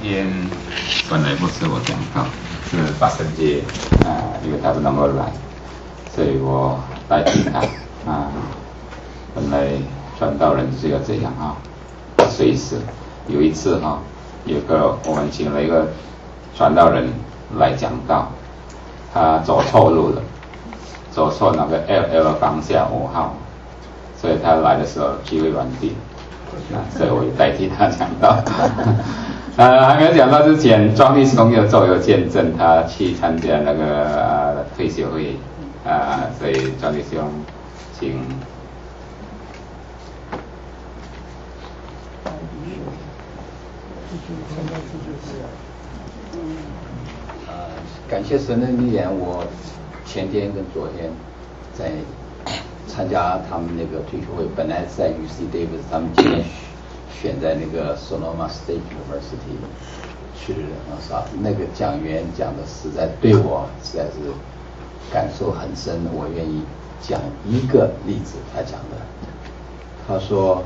天本来不是我讲到，是八圣节因为他不能够来，所以我代替他本来传道人是要这样随时有一次我们请了一个传道人来讲道，他走错路了，走错那个 LL 方向5号，所以他来的时候机会软地。所以我也代替他讲到，还没有讲到之前，庄律师公有做有见证，他去参加那个退休会，所以庄律师兄请。 感谢神的力量，我前天跟昨天在参加他们那个退休会，本来是在 UC Davis， 他们今年选在那个 Sonoma State University 去的那个讲员讲的实在对我实在是感受很深，我愿意讲一个例子。他讲的，他说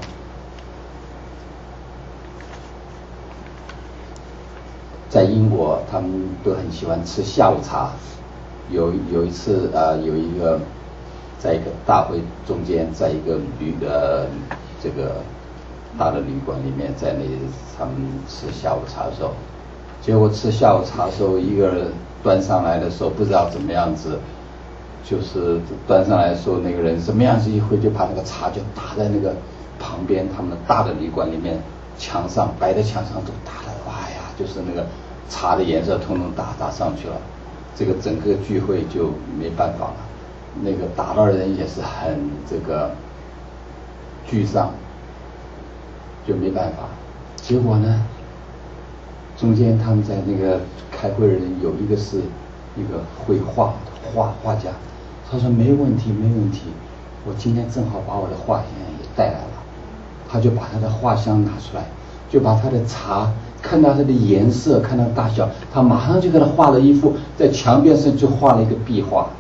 在英国他们都很喜欢吃下午茶，有一次有一个在一个大会中间，在一个这个大的旅馆里面，在那里他们吃下午茶的时候，结果吃下午茶的时候，一个人端上来的时候不知道怎么样子，就是端上来的时候，那个人怎么样子一会就把那个茶就打在那个旁边他们大的旅馆里面墙上，白的墙上都打了，哇呀，就是那个茶的颜色统统打上去了，这个整个聚会就没办法了。那个打到人也是很这个沮丧，就没办法。结果呢，中间他们在那个开会的人有一个是一个绘画家，他说没问题，我今天正好把我的画箱也带来了，他就把他的画箱拿出来，就把他的茶看到它的颜色，看到大小，他马上就给他画了一幅，在墙边上就画了一个壁画。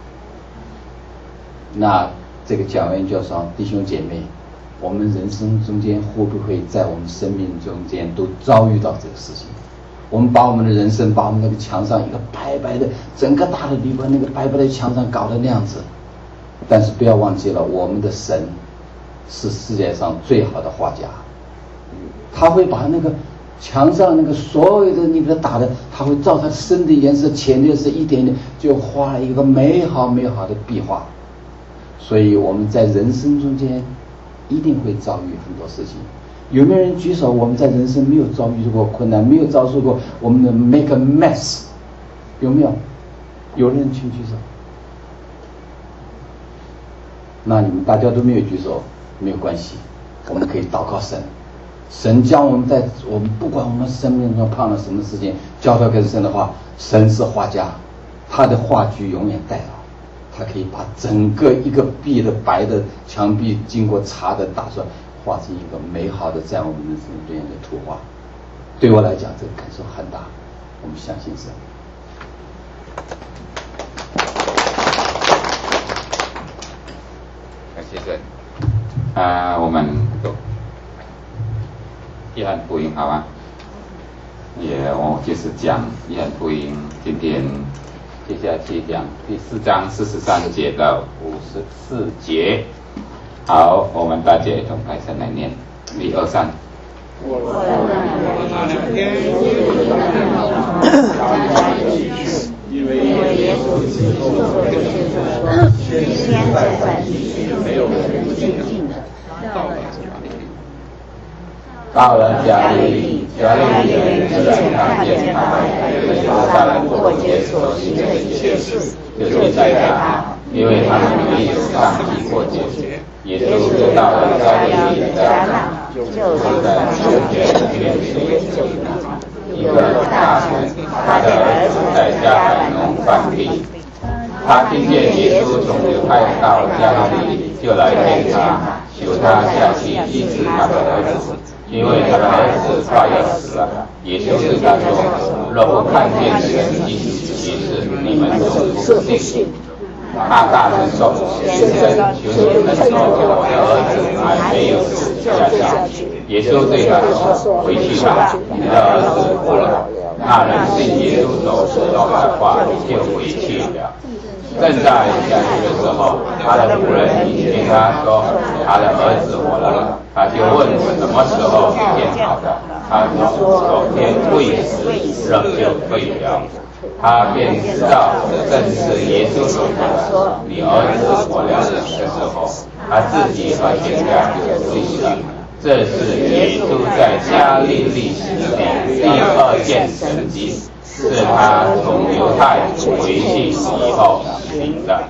那这个讲员就说，弟兄姐妹，我们人生中间会不会在我们生命中间都遭遇到这个事情？我们把我们的人生，把我们那个墙上一个白白的，整个大的旅馆那个白白的墙上搞得那样子，但是不要忘记了，我们的神是世界上最好的画家，他会把那个墙上那个所有的你给他打的，他会照他深的颜色、浅的颜色一点点就画了一个美好的壁画。所以我们在人生中间一定会遭遇很多事情。有没有人举手？我们在人生没有遭遇过困难，没有遭受过我们的 make a mess， 有没有？有人请举手。那你们大家都没有举手，没有关系，我们可以祷告神，神将我们不管我们生命中碰了什么事情，交托给神的话，神是画家，他的画具永远带到。他可以把整个一个壁的白的墙壁经过茶的打算画成一个美好的在我们人生中间的图画。对我来讲，这个感受很大，我们相信神。 感谢神。我们读约翰福音好吗？我就是讲约翰福音，今天接下去讲第4章43节到54节。好，我们大家一同开声来念，1、2、3。 因为耶稣基督做的先在凡地区没有人不敬的， 到了加利利人自然看见他，对犹太人过节所行的一切事，就在他，因为他们没有上帝过节。耶稣就到了加利利的迦拿，就在旧约约水酒那，一个大臣，他的儿子在加百农犯病。他听见耶稣从犹太到加利利，就来见他，求他下去医治他的儿子，因为他的儿子快要死了。耶稣对他说：若不看见神迹奇事，你们就不信。那大臣说：先生，求你们说我的儿子还没有死就下去。耶稣对他说：回去吧，你的儿子活了。 那人信耶稣所说的话就回去了。正在讲的时候，他的仆人听他说他的儿子活了，他就问什么时候变好的，他说昨天未死热就退了。他便知道正是耶稣所说你儿子活了的时候，他自己和全家就信了。这是耶稣在加利利行的第二件神迹，是他从犹太回去以后行的。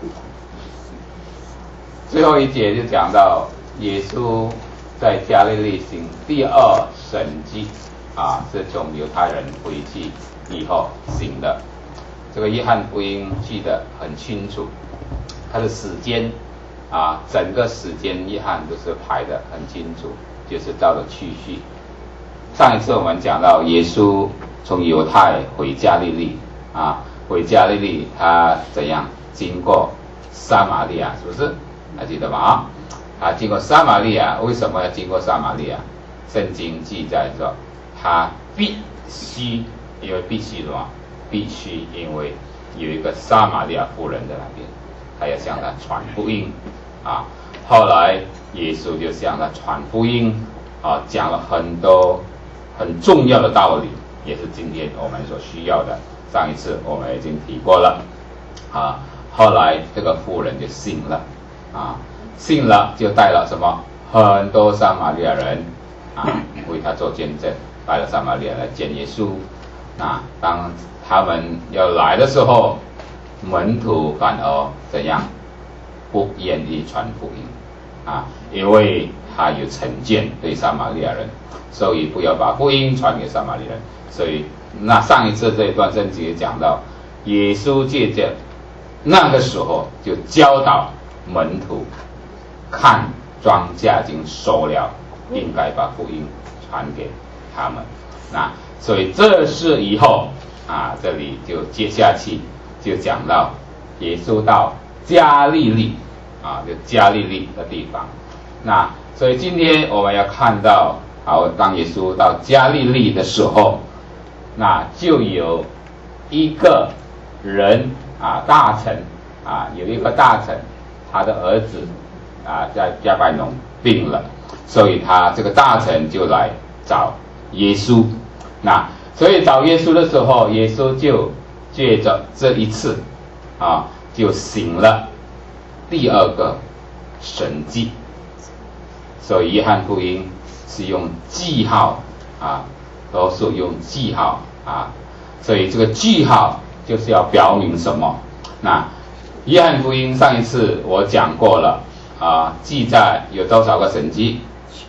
最后一节就讲到耶稣在加利利行第二神迹是从犹太人回去以后行的。这个约翰福音记得很清楚，他的时间整个时间约翰都是排得很清楚，就是照着次序。上一次我们讲到耶稣从犹太回加利利回加利利他怎样经过撒玛利亚，是不是还记得吗？他经过撒玛利亚，为什么要经过撒玛利亚？圣经记载说他必须，因为必须什么？必须因为有一个撒玛利亚妇人在那边，他要向他传福音后来耶稣就向他传福音讲了很多很重要的道理，也是今天我们所需要的。上一次我们已经提过了后来这个妇人就信了信了就带了什么很多撒玛利亚人为他做见证，带了撒玛利亚来见耶稣。当他们要来的时候，门徒反而怎样不愿意传福音因为他有成见对撒玛利亚人，所以不要把福音传给撒玛利亚人。所以上一次这一段圣经也讲到，耶稣借着那个时候就教导门徒，看庄稼已经收了，应该把福音传给他们。所以这是以后这里就接下去就讲到耶稣到加利利就加利利的地方。所以今天我们要看到当耶稣到加利利的时候，就有一个人大臣有一个大臣，他的儿子在加百农病了，所以他这个大臣就来找耶稣。所以找耶稣的时候，耶稣就借着这一次就行了第二个神迹。所以约翰福音是用记号都是用记号所以这个记号就是要表明什么？约翰福音上一次我讲过了记载有多少个神迹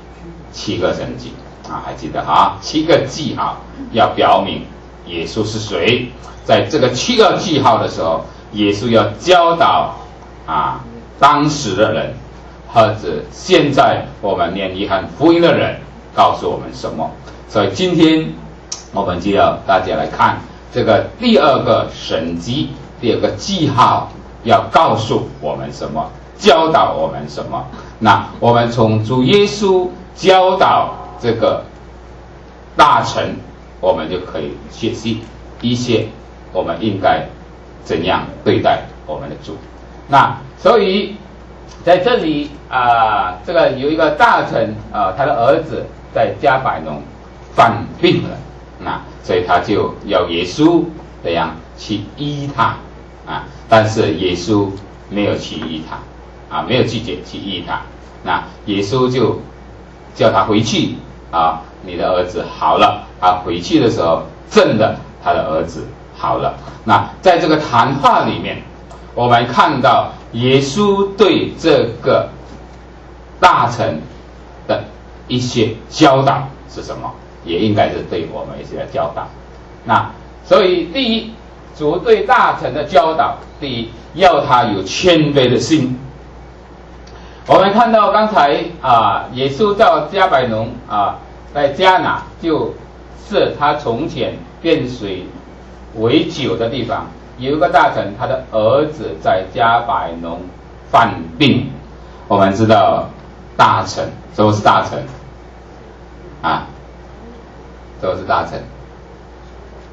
？7个神迹还记得7个记号要表明耶稣是谁。在这个7个记号的时候，耶稣要教导当时的人，或者现在我们念约翰福音的人，告诉我们什么？所以今天我们就要大家来看这个第二个神迹，第二个记号要告诉我们什么，教导我们什么。我们从主耶稣教导这个大臣，我们就可以学习一些我们应该怎样对待我们的主。所以在这里这个有一个大臣他的儿子在加百农犯病了所以他就要耶稣怎样去医他但是耶稣没有去医他没有拒绝去医他。耶稣就叫他回去你的儿子好了。他回去的时候，真的他的儿子好了。在这个谈话里面，我们看到耶稣对这个大臣的一些教导是什么，也应该是对我们一些的教导。所以第一，主对大臣的教导，第一要他有谦卑的心。我们看到刚才耶稣到加百农在迦拿，就是他从前变水为酒的地方，有一个大臣，他的儿子在加百农犯病。我们知道大臣，什么是大臣什么是大臣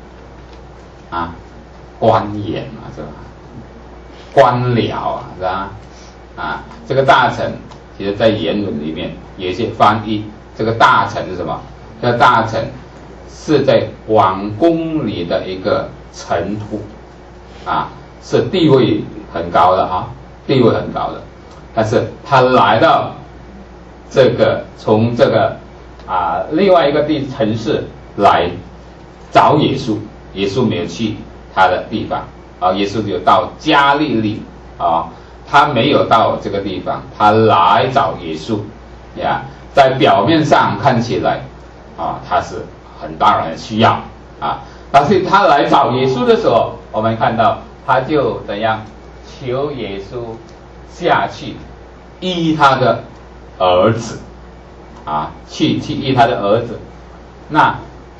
啊，官员嘛，是吧？官僚啊，是吧？啊，这个大臣，其实在原文里面有一些翻译，这个大臣是什么？这个大臣是在王宫里的一个臣仆，啊，是地位很高的啊，地位很高的。但是他来到这个从这个另外一个城市来找耶稣，耶稣没有去他的地方啊，耶稣就到加利利啊，他没有到这个地方，他来找耶稣呀。在表面上看起来啊，他是很当然需要啊，但是他来找耶稣的时候，我们看到他就怎样求耶稣下去医他的儿子啊，去医他的儿子。那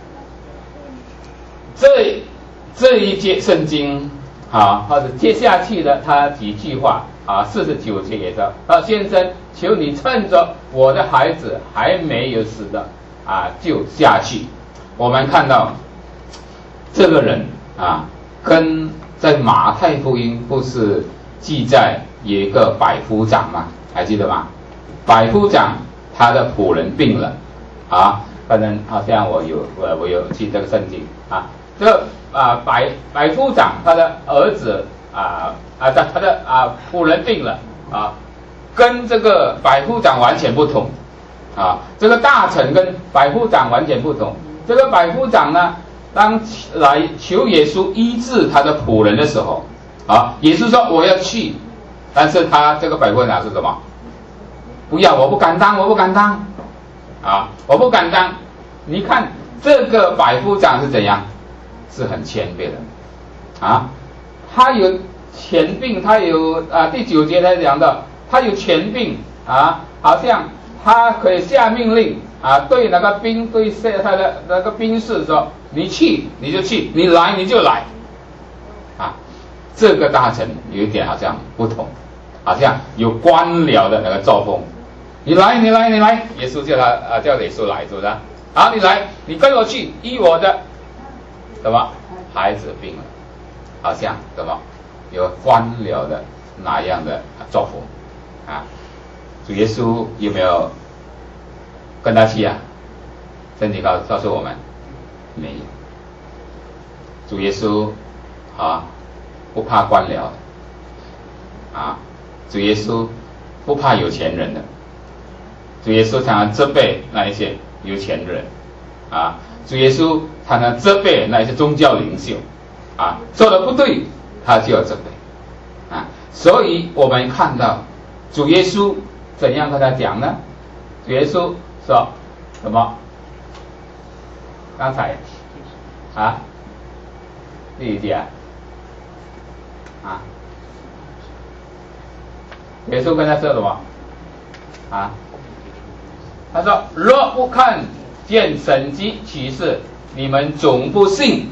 这一节圣经啊，或者接下去的他几句话啊，49节也说：先生，求你趁着我的孩子还没有死的啊，就下去。我们看到这个人啊，跟在马太福音不是记载有一个百夫长吗？还记得吗？百夫长他的仆人病了啊，反正好像我有记这个圣经啊，这个百夫长他的儿子他的仆人病了啊，跟这个百夫长完全不同啊，这个大臣跟百夫长完全不同。这个百夫长呢，当来求耶稣医治他的仆人的时候啊，耶稣说我要去，但是他这个百夫长是什么？不要，我不敢当啊，我不敢当。你看这个百夫长是怎样？是很谦卑的啊，他有权柄，他有第9节他讲的，他有权柄啊，好像他可以下命令啊，对那个兵，对他的那个兵士说，你去你就去，你来你就来啊。这个大臣有一点好像不同，好像有官僚的那个作风。你来，耶稣叫他叫耶稣来，是不是？好，你来，你跟我去医我的什么孩子病了，好像什么有官僚的那样的作风啊。主耶稣有没有跟他去啊？圣经告诉我们没有。主耶稣不怕官僚的啊，主耶稣不怕有钱人的。主耶稣常常责备那一些有钱人啊，主耶稣常常责备那一些宗教领袖啊，做的不对他就要责备啊。所以我们看到主耶稣怎样跟他讲呢？主耶稣说什么？刚才第一节耶稣跟他说什么他说：若不看见神迹奇事，你们总不信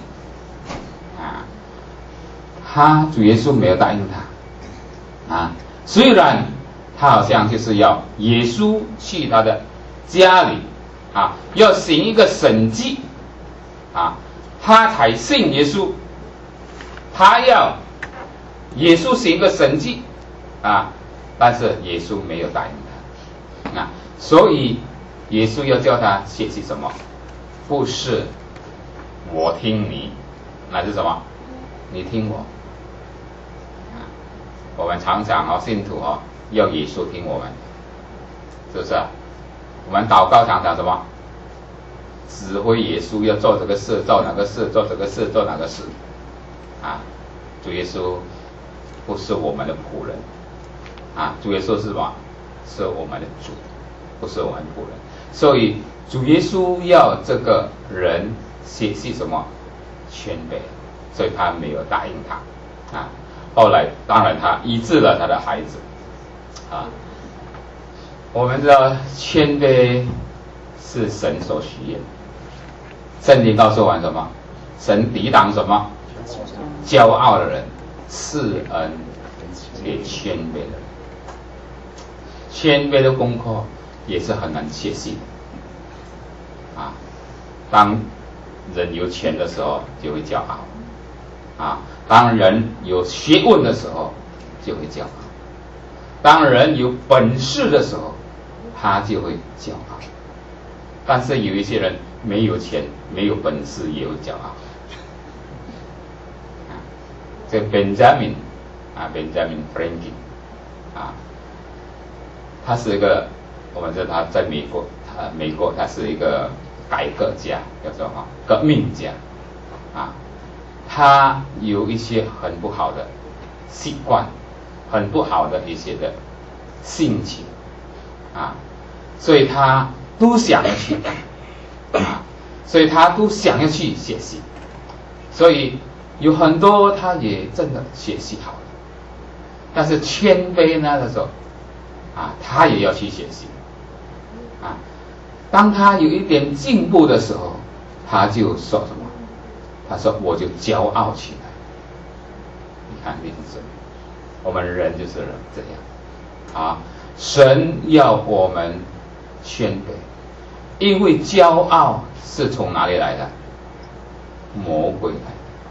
主耶稣没有答应他虽然他好像就是要耶稣去他的家里要行一个神迹他才信耶稣，他要耶稣行一个神迹但是耶稣没有答应他所以耶稣要叫他写起什么？不是我听你，那是什么？你听我我们常常信徒要耶稣听我们，是不是我们祷告常常什么？指挥耶稣要做这个事，做哪个事，做这个事，做哪个事主耶稣不是我们的仆人主耶稣是什么？是我们的主，不是我们仆人。所以主耶稣要这个人学习什么？谦卑，所以他没有答应他后来当然他医治了他的孩子我们知道谦卑是神所需要的。圣经告诉我们什么？神抵挡什么？骄傲的人，赐恩给谦卑的人。谦卑的功课也是很难学习的当人有钱的时候就会骄傲啊，当人有学问的时候，就会骄傲；当人有本事的时候，他就会骄傲。但是有一些人没有钱、没有本事，也有骄傲。这 Benjamin Franklin 啊，他是一个，我们知道他在美国他是一个改革家，叫做革命家啊。他有一些很不好的习惯，很不好的一些的性情啊，所以他都想要去啊，所以他都想要去学习，所以有很多他也真的学习好了，但是谦卑呢的时候啊，他也要去学习啊。当他有一点进步的时候，他就说什么？他说我就骄傲起来。你看弟兄姊妹，我们人就是这样啊。神要我们谦卑，因为骄傲是从哪里来的？魔鬼来的。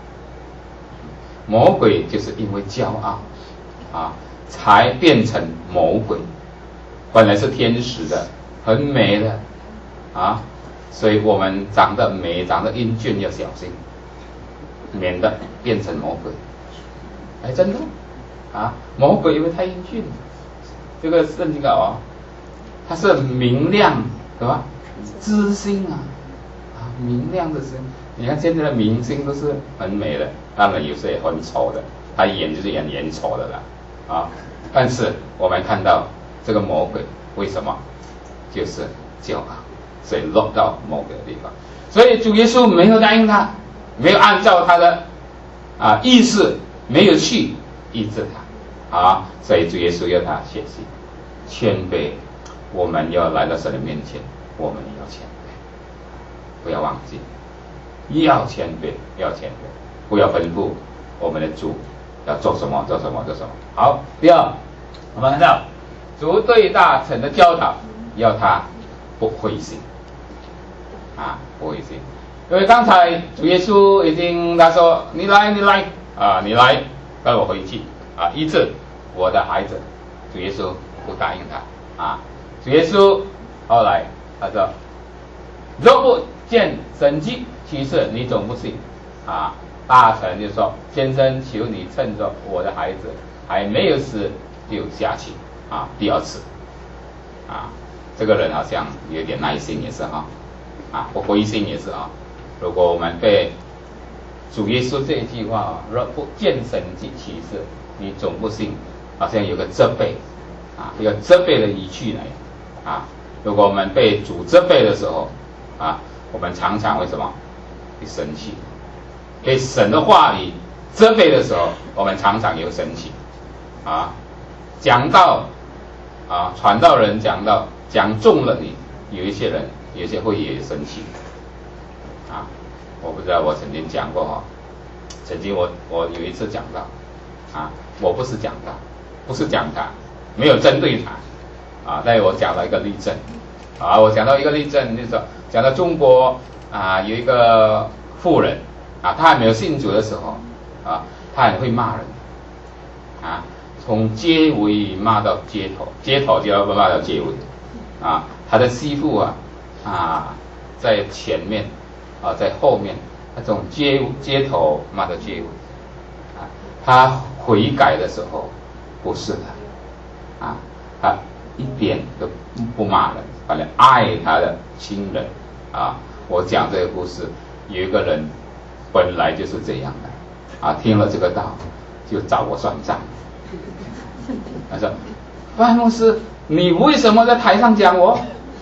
魔鬼就是因为骄傲啊，才变成魔鬼。本来是天使的，很美的啊，所以我们长得美、长得英俊要小心，免得变成魔鬼。哎，真的啊，魔鬼因为太英俊了。这个圣经哦，它是明亮，对吧？知心啊，明亮的心。你看现在的明星都是很美的，当然有些也很丑的，他演就是演丑的了啊。但是我们看到这个魔鬼为什么就是骄傲，所以落到某个地方。所以主耶稣没有答应他，没有按照他的意思，没有去医治他啊。所以主耶稣要他学习谦卑。我们要来到神的面前，我们要谦卑，不要忘记。要谦卑，要谦卑，不要吩咐我们的主要做什么，做什么，做什么。好，第二，我们看到主对大臣的教导，要他不灰心啊，不灰心。因为刚才主耶稣已经他说你来啊，你来带我回去啊，医治我的孩子。主耶稣不答应他啊，主耶稣后来他说若不见神迹奇事，你总不信啊。大臣就说：“先生，求你趁着我的孩子还没有死，就下去啊，第二次啊。”这个人好像有点耐心也是不灰心也是啊。如果我们被主耶稣这一句话若不见神迹奇事，你总不信，好像有个责备啊，一个责备的语气来啊。如果我们被主责备的时候啊，我们常常为什么会生气？被神的话语责备的时候，我们常常有生气啊。讲道啊，传道人讲中了你，有一些人有些会也生气啊。我不知道我曾经讲过曾经我有一次讲道啊，我不是讲道，不是讲他，没有针对他啊，但是我讲了一个例证啊，我讲到一个例证，就是说讲到中国有一个妇人啊，她还没有信主的时候啊，她很会骂人啊，从街尾骂到街头，街头就要骂到街尾啊。她的媳妇在前面在后面，她从街头骂到街尾啊。她悔改的时候不是的啊，她一点都不骂人，反正爱她的亲人啊。我讲这个故事，有一个人本来就是这样的听了这个道就找我算账。他说：“范牧师，你为什么在台上讲我？”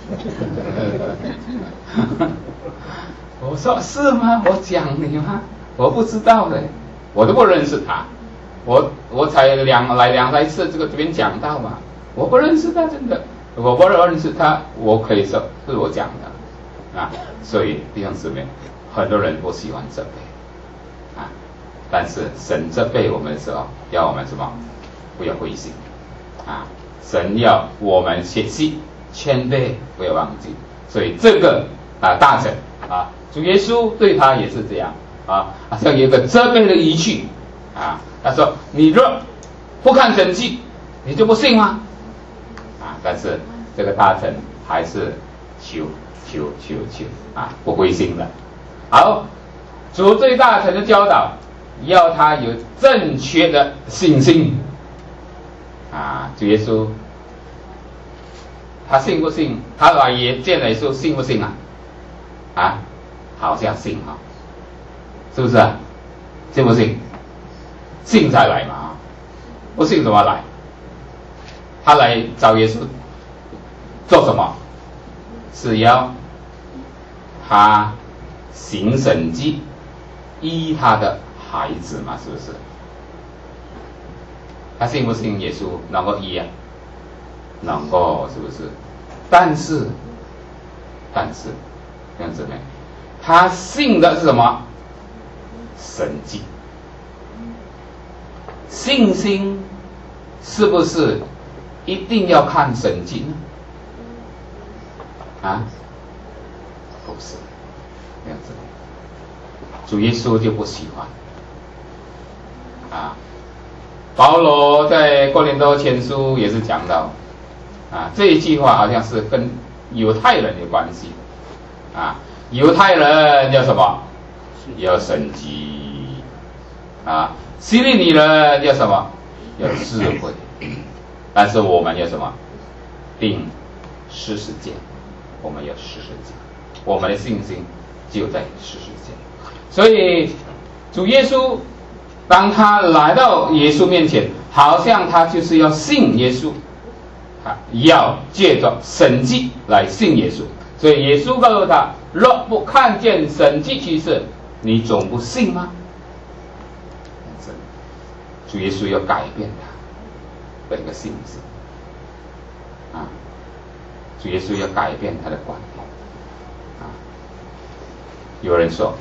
我说：“是吗？我讲你吗？我不知道的，我都不认识他，我才来两三次这边讲道嘛，我不认识他，真的，我不认识他，我可以说是我讲的啊。所以弟兄姊妹，很多人不喜欢责备啊，但是神责备我们的时候，要我们什么？不要灰心啊！神要我们学习谦卑，不要忘记。所以这个大臣主耶稣对他也是这样好像有一个责备的语气啊。他说：“你若不看神迹，你就不信吗？”但是这个大臣还是求不灰心的。好，主对大臣的教导，要他有正确的信心主耶稣他信不信？他来也见了耶稣，信不信好像信是不是信不信？信才来嘛不信怎么来？他来找耶稣做什么？是要他行神迹医他的孩子嘛？是不是？他信不信耶稣能够医能够，是不是？但是这样子呢，他信的是什么？神迹。信心是不是一定要看神迹呢？不是，这样子。主耶稣就不喜欢保罗在哥林多前书也是讲到这一句话好像是跟犹太人有关系犹太人要什么？要神迹希利尼人要什么？要智慧。但是我们要什么？定40诫。我们要40诫，我们的信心就在40诫。所以主耶稣当他来到耶稣面前，好像他就是要信耶稣，要借着神迹来信耶稣。所以耶稣告诉他：若不看见神迹奇事，你总不信吗？主耶稣要改变他的一个性质主耶稣要改变他的观念有人说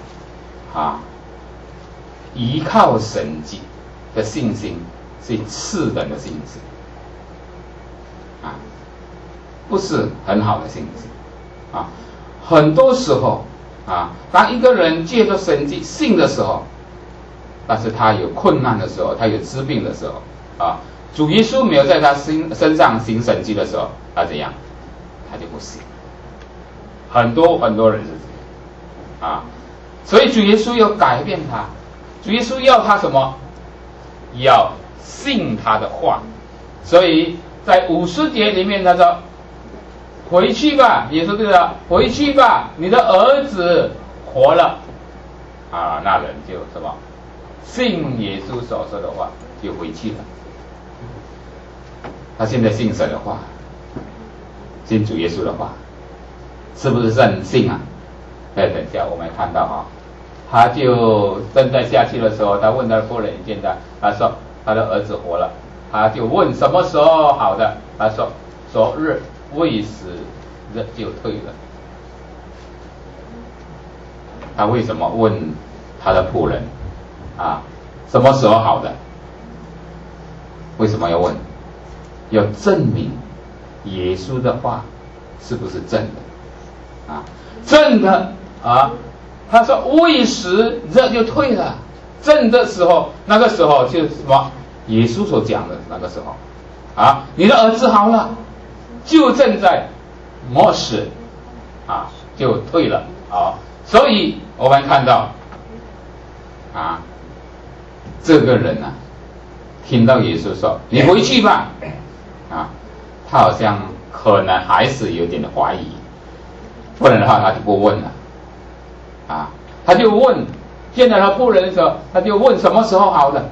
依靠神迹的信心是次等的信心不是很好的信心很多时候当一个人借着神迹信的时候，但是他有困难的时候，他有治病的时候主耶稣没有在他身上行神迹的时候，他怎样？他就不信。很多人是这样所以主耶稣要改变他，主耶稣要他什么？要信他的话。所以在50节里面他说：回去吧，耶稣对他回去吧，你的儿子活了那人就什么？信耶稣所说的话，就回去了。他现在信神的话，信主耶稣的话，是不是很信等一下我们看到他就正在下去的时候，他问他的夫人见他，他说他的儿子活了，他就问什么时候好的，他说昨日未时日就退了。他为什么问他的仆人什么时候好的？为什么要问？要证明耶稣的话是不是真的真的他说未时日就退了，真的时候，那个时候就是什么？耶稣所讲的那个时候你的儿子好了，就正在末时就退了所以我们看到这个人听到耶稣说你回去吧他好像可能还是有点怀疑，不然的话他就不问了他就问，见到他仆人的时候，他就问什么时候好的？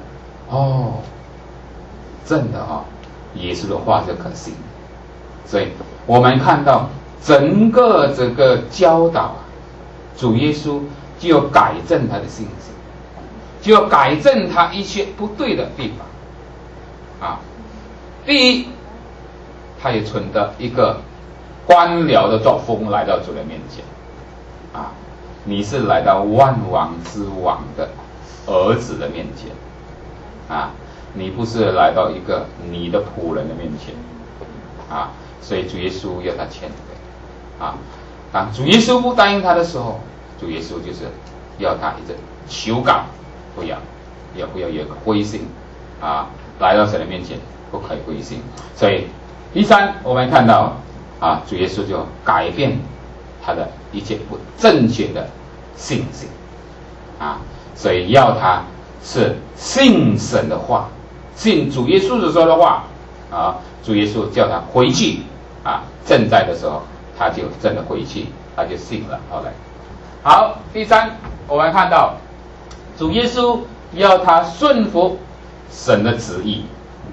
真的耶稣的话是可信的。所以我们看到整个这个教导主耶稣就要改正他的信心，就要改正他一些不对的地方第一，他也存着一个官僚的作风来到主的面前你是来到万王之王的儿子的面前你不是来到一个你的仆人的面前所以主耶稣要他谦卑当主耶稣不答应他的时候，主耶稣就是要他一直求告，不要有一个灰心啊，来到神的面前不可以灰心。所以第三，我们看到啊，主耶稣就改变他的一切不正确的信心啊，所以要他是信神的话，信主耶稣所说的话啊。主耶稣叫他回去啊，正在的时候他就真的回去，他就信了。后来，好，第三，我们看到主耶稣要他顺服神的旨意。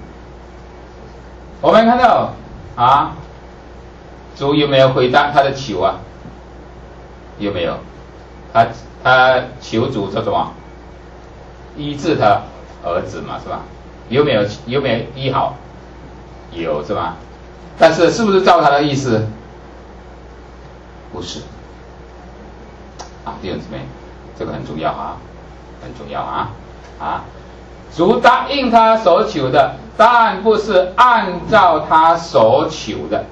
我们看到啊，主有没有回答他的求啊？有没有？他求主做什么？医治他儿子嘛，是吧？有没有医好？有，是吧？但是是不是照他的意思？不是啊，弟兄姊妹，这个很重要啊，很重要啊啊！主答应他所求的，但不是按照他所求的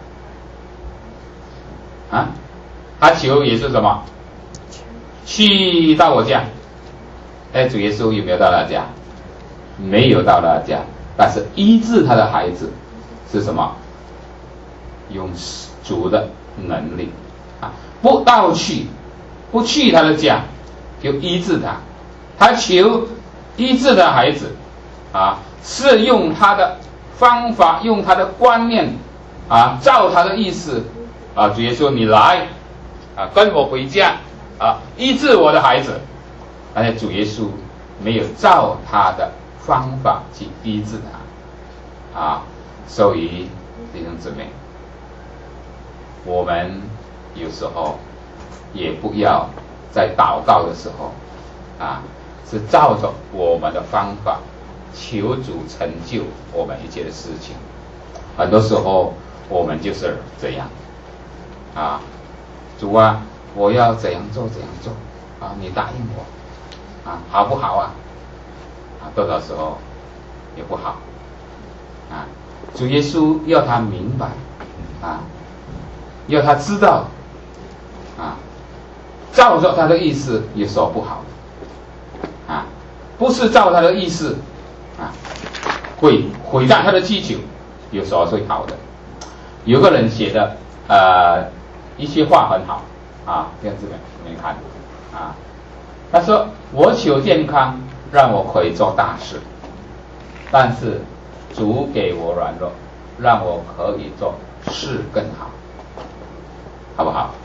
啊。他求也是什么？去到我家。哎，主耶稣有没有到他家？没有到他家，但是医治他的孩子是什么？用主的能力啊，不去他的家，就医治他。他求医治的孩子啊，是用他的方法，用他的观念啊，照他的意思啊。主耶稣，你来啊，跟我回家啊，医治我的孩子。而且主耶稣没有照他的方法去医治他啊。所以弟兄姊妹，我们有时候也不要在祷告的时候啊，是照着我们的方法求主成就我们一切的事情。很多时候我们就是这样啊，主啊，我要怎样做啊，你答应我啊，好不好啊？啊，多少时候也不好啊。主耶稣要他明白啊，要他知道啊，照着他的意思有时候不好啊，不是照他的意思啊，会毁掉他的祈求，有时候会好的。有个人写的一些话很好啊，这样子没看啊。他说：“我求健康，让我可以做大事，但是主给我软弱，让我可以做事更好，好不好？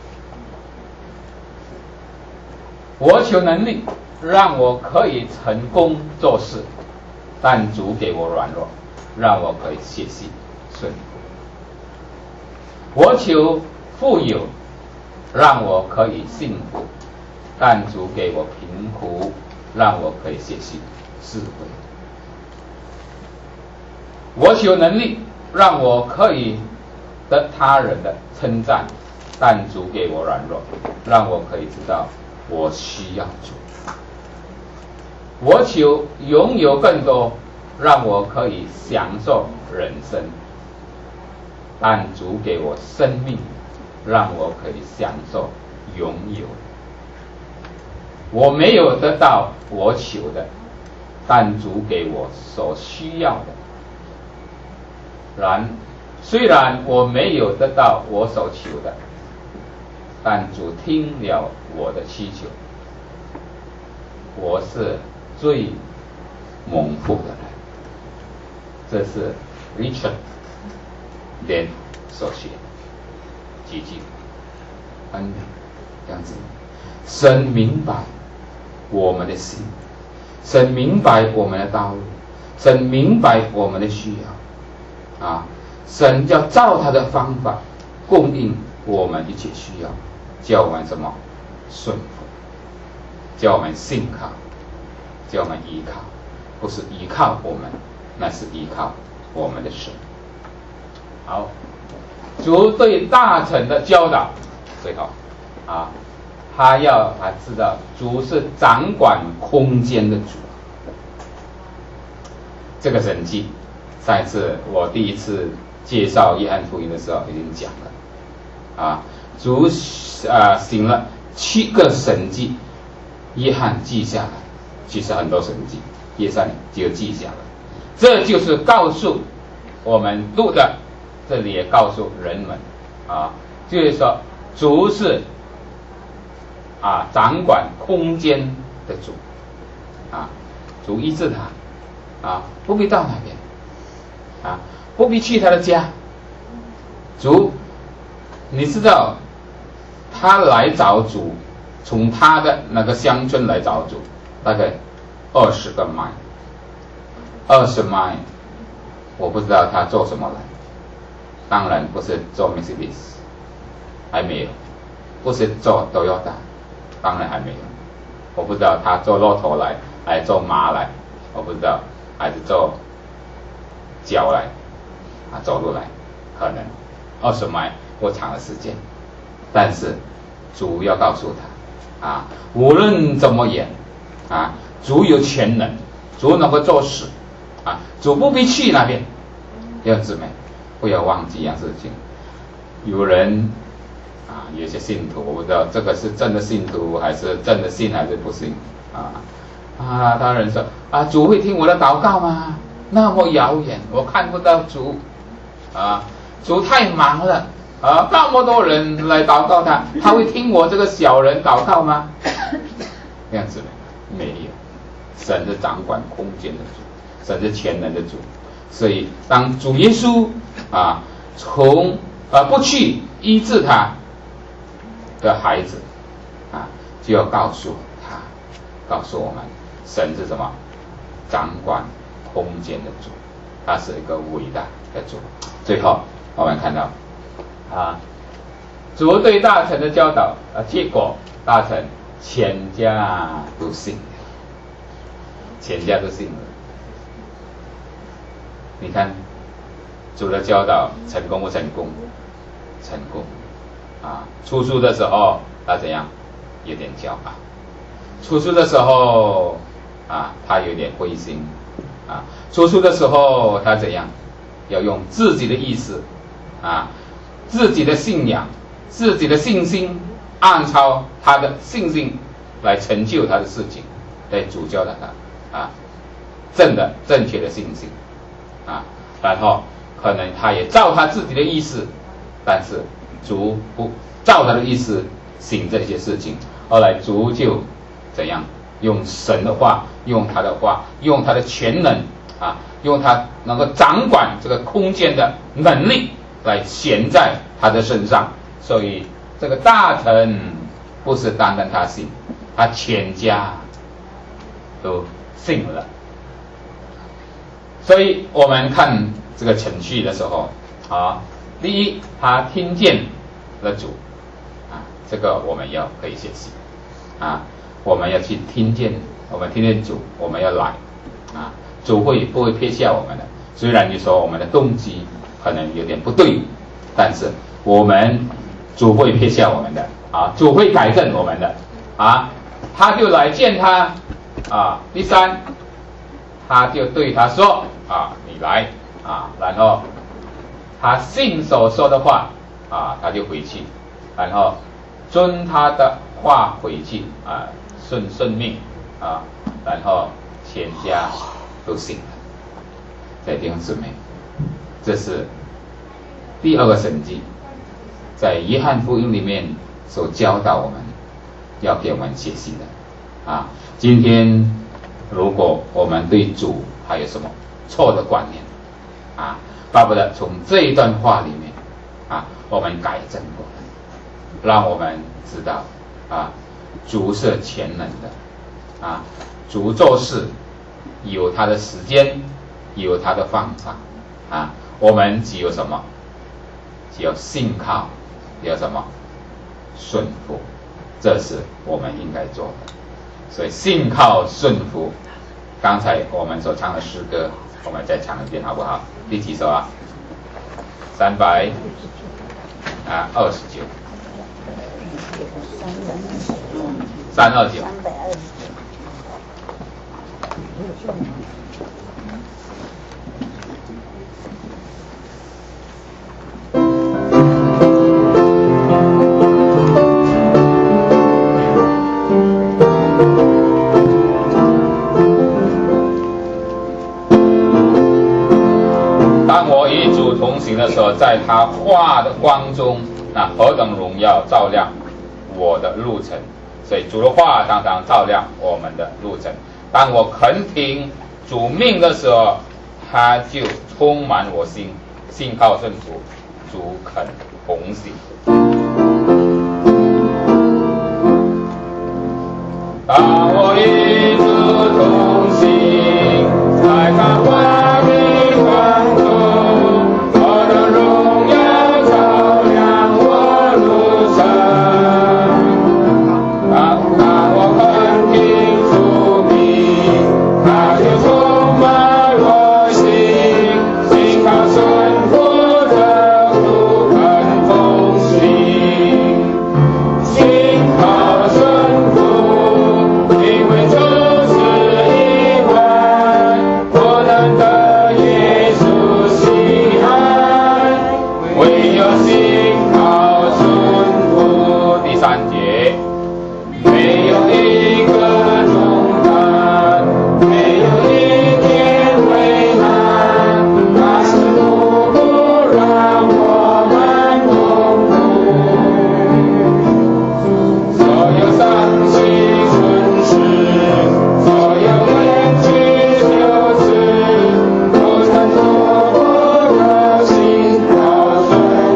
我求能力，让我可以成功做事，但主给我软弱，让我可以学习顺服。我求富有，让我可以幸福，但主给我贫苦，让我可以学习智慧。我求能力，让我可以得他人的称赞，但主给我软弱，让我可以知道我需要主。我求拥有更多，让我可以享受人生，但主给我生命，让我可以享受拥有。我没有得到我求的，但主给我所需要的。虽然我没有得到我所求的，但主听了我的祈求。我是最蒙福的人。这是 Richard Lane 所写几句恩美这样子。神明白我们的心，神明白我们的道路，神明白我们的需要啊！神要照他的方法供应我们一切需要，叫我们什么？顺服，叫我们信靠，叫我们依靠，不是依靠我们，那是依靠我们的神。好，主对大臣的教导最好啊，他要他知道主是掌管空间的主。这个神迹，上一次我第一次介绍约翰福音的时候已经讲了啊，主行了7个神迹，约翰记下来。 其实很多神迹，约上就记下了。这就是告诉我们录的，这里也告诉人们就是说主是掌管空间的主主医治他不必到那边不必去他的家。主，你知道他来找主，从他的那个乡村来找主，大概20个迈，20迈，我不知道他做什么来。当然不是做 Mercedes， 还没有；不是做 Toyota， 当然还没有。我不知道他做骆驼来，还是做马来，我不知道，还是做脚来走路来，可能20迈或长的时间。但是主要告诉他无论怎么演主有全能，主能够做事主不必去那边。弟兄姊妹，不要忘记一样事情，有人有些信徒，我不知道这个是真的信徒还是真的信还是不信他人说主会听我的祷告吗？那么遥远，我看不到主主太忙了那么多人来祷告他会听我这个小人祷告吗？这样子没有。神是掌管空间的主，神是全能的主，所以当主耶稣从不去医治他的孩子就要告诉我们，神是什么？掌管空间的主，他是一个伟大的主。最后我们看到主对大臣的教导结果大臣全家都信了，全家都信了。你看主的教导成功不成功？成功出书的时候他怎样？有点骄傲。出书的时候他有点灰心出书的时候他怎样？要用自己的意识自己的信仰，自己的信心，按照他的信心来成就他的事情，来主教导他正确的信心然后可能他也照他自己的意思，但是主不照他的意思行这些事情。后来主就怎样？用神的话，用他的话，用他的全能用他能够掌管这个空间的能力来显在他的身上。所以这个大臣不是单单他信，他全家都信了。所以我们看这个程序的时候第一，他听见了主这个我们要可以学习我们要去听见，我们听见主，我们要来主不会撇下我们的。虽然你说我们的动机可能有点不对，但是主会撇下我们的主会改正我们的他就来见他第三，他就对他说你来然后他信所说的话他就回去，然后遵他的话回去顺命然后全家都信了。弟兄姊妹，这是第二个神迹，在约翰福音里面所教导我们要给我们学习的今天如果我们对主还有什么错的观念巴不得从这一段话里面我们改正过来，让我们知道主是全能的主做事有他的时间，有他的方法我们只有什么？只有信靠，有什么？顺服，这是我们应该做的。所以信靠顺服，刚才我们所唱的诗歌我们再唱一遍好不好？第几首329329 同行的时候，在他话的光中，那何等荣耀照亮我的路程。所以主的话常常照亮我们的路程。当我肯听主命的时候，他就充满我心，信靠顺服，主肯同行。当我与主同行，在他话的光中，何等荣耀照亮我路程。当我肯听主命，他就充满我心，信靠顺服着主肯同行，信靠顺服，因为就是一万不能得耶稣喜爱，唯有信靠顺服。第三节，没有一个重担，没有一点为难，那是不让我们痛苦。所有伤心损失，所有委屈羞耻，都能做我的信靠顺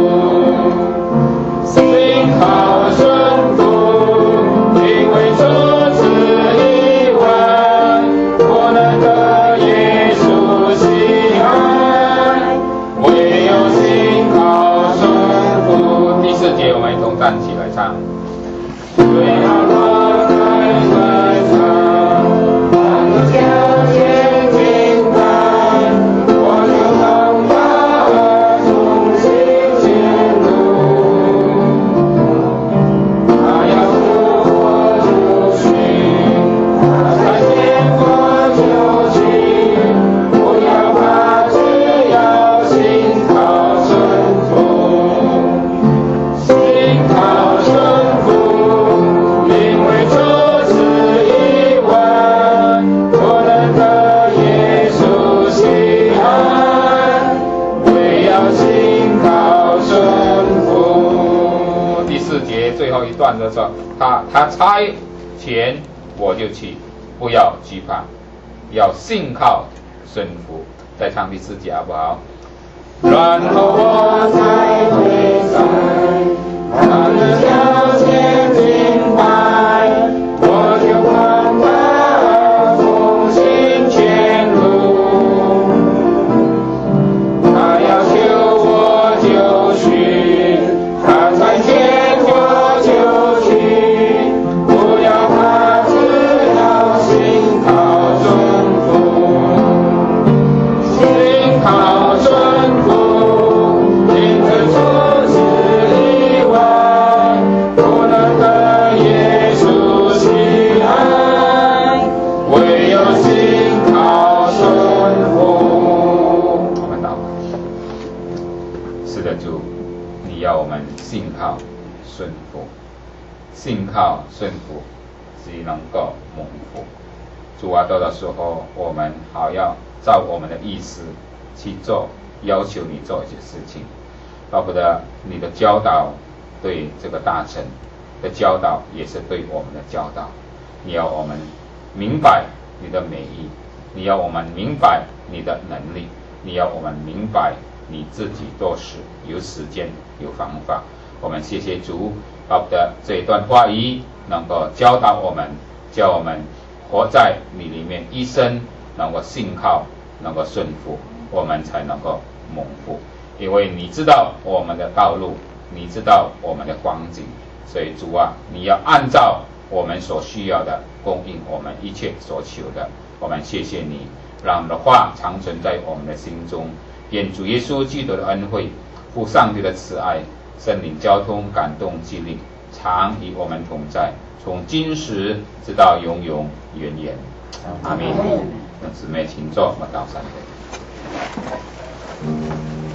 服，信靠顺服，因为这是一万不能得耶稣喜爱，唯有信靠顺服。第四节，我们一同站起来唱。虽然我在场，但我向前进来，我就能把重新前路。他要救我就去，他才见我就去，不要怕，只要信靠顺服，信靠顺服，因为这是一万不能得耶稣喜爱，唯要信靠顺服。第四节最后一段的时候，他差遣我就去，不要惧怕，要信靠顺服。再唱第四节好不好？然后我才退散，他的脚前敬拜，我就放马重新前路。他要救我就去，他才见我就去，不要怕，只要信靠顺服，信靠顺服，因着这是一万不能得耶稣喜爱，唯有信靠顺服。我们祷告。是的，主，你要我们信靠顺服，信靠顺服，只能够蒙福。主啊，到的时候，我们好要照我们的意思去做，要求你做一些事情。巴不得你的教导对这个大臣的教导，也是对我们的教导。你要我们明白你的美意，你要我们明白你的能力，你要我们明白你自己做事有时间有方法。我们谢谢主，巴不得这一段话语能够教导我们，叫我们活在你里面，一生能够信靠，能够顺服，我们才能够蒙福。因为你知道我们的道路，你知道我们的光景，所以主啊，你要按照我们所需要的供应我们一切所求的。我们谢谢你，让你的话常存在我们的心中。愿主耶稣基督的恩惠、父上帝的慈爱、圣灵交通感动激励，常与我们同在，从今时直到永永远远。阿们。姊妹请坐，我祷三杯。